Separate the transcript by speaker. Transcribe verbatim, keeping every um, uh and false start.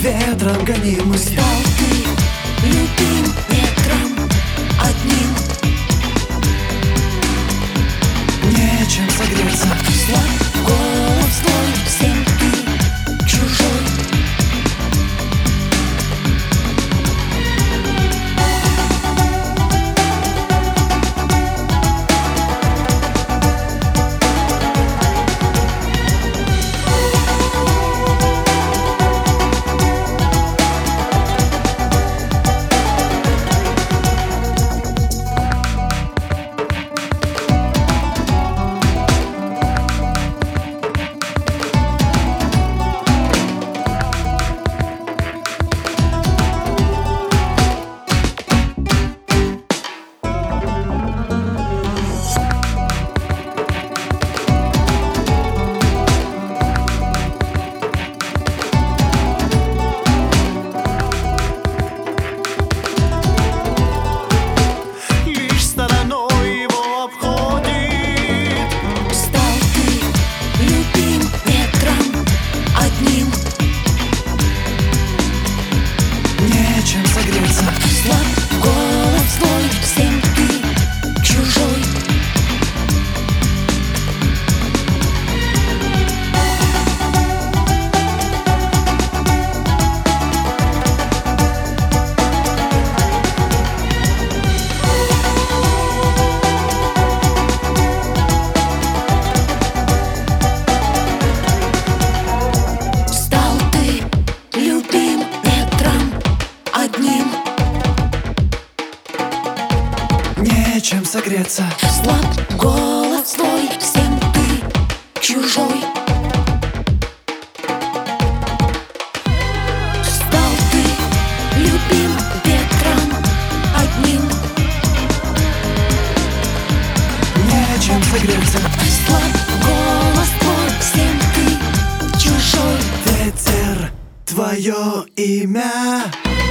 Speaker 1: ветром гонимый.
Speaker 2: Стал ты любим ветром одним.
Speaker 1: Нечем согреться.
Speaker 2: Слаб голос твой, всем ты чужой. Слаб голос твой, всем ты чужой. Стал ты любим ветром одним.
Speaker 1: Нечем согреться.
Speaker 2: Слаб голос твой, всем ты чужой. Стал ты любим ветром одним.
Speaker 1: Нечем согреться.
Speaker 2: Слаб голос твой, всем ты чужой.
Speaker 1: Ветер, твое имя.